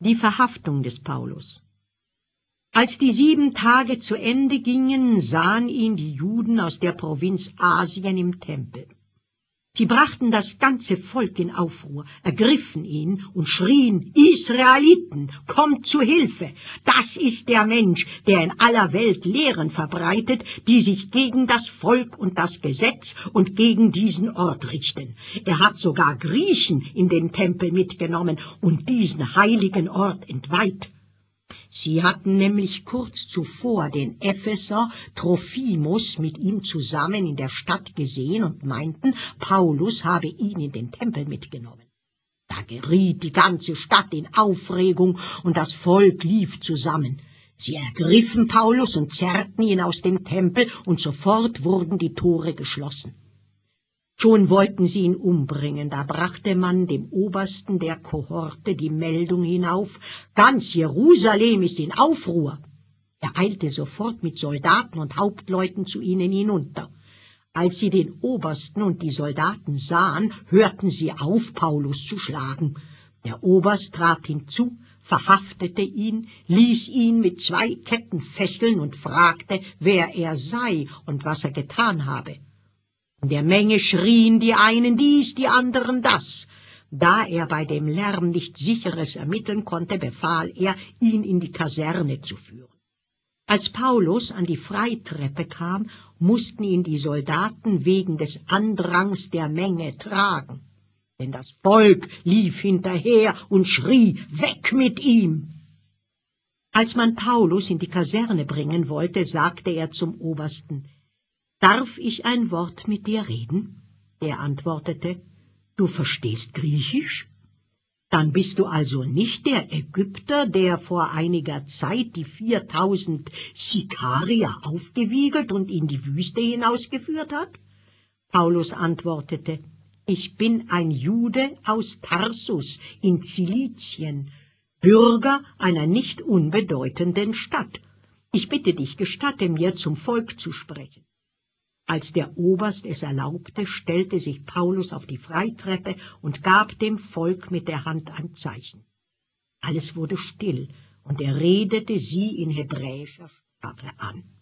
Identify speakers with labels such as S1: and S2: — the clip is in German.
S1: Die Verhaftung des Paulus. Als die 7 Tage zu Ende gingen, sahen ihn die Juden aus der Provinz Asien im Tempel. Sie brachten das ganze Volk in Aufruhr, ergriffen ihn und schrien: Israeliten, kommt zu Hilfe! Das ist der Mensch, der in aller Welt Lehren verbreitet, die sich gegen das Volk und das Gesetz und gegen diesen Ort richten. Er hat sogar Griechen in den Tempel mitgenommen und diesen heiligen Ort entweiht. Sie hatten nämlich kurz zuvor den Epheser Trophimus mit ihm zusammen in der Stadt gesehen und meinten, Paulus habe ihn in den Tempel mitgenommen. Da geriet die ganze Stadt in Aufregung und das Volk lief zusammen. Sie ergriffen Paulus und zerrten ihn aus dem Tempel, und sofort wurden die Tore geschlossen. Schon wollten sie ihn umbringen, da brachte man dem Obersten der Kohorte die Meldung hinauf: Ganz Jerusalem ist in Aufruhr. Er eilte sofort mit Soldaten und Hauptleuten zu ihnen hinunter. Als sie den Obersten und die Soldaten sahen, hörten sie auf, Paulus zu schlagen. Der Oberst trat hinzu, verhaftete ihn, ließ ihn mit 2 Ketten fesseln und fragte, wer er sei und was er getan habe. In der Menge schrien die einen dies, die anderen das. Da er bei dem Lärm nichts Sicheres ermitteln konnte, befahl er, ihn in die Kaserne zu führen. Als Paulus an die Freitreppe kam, mussten ihn die Soldaten wegen des Andrangs der Menge tragen. Denn das Volk lief hinterher und schrie: Weg mit ihm! Als man Paulus in die Kaserne bringen wollte, sagte er zum Obersten: Darf ich ein Wort mit dir reden? Er antwortete: Du verstehst Griechisch? Dann bist du also nicht der Ägypter, der vor einiger Zeit die 4000 Sikarier aufgewiegelt und in die Wüste hinausgeführt hat? Paulus antwortete: Ich bin ein Jude aus Tarsus in Zilizien, Bürger einer nicht unbedeutenden Stadt. Ich bitte dich, gestatte mir, zum Volk zu sprechen. Als der Oberst es erlaubte, stellte sich Paulus auf die Freitreppe und gab dem Volk mit der Hand ein Zeichen. Alles wurde still, und er redete sie in hebräischer Sprache an.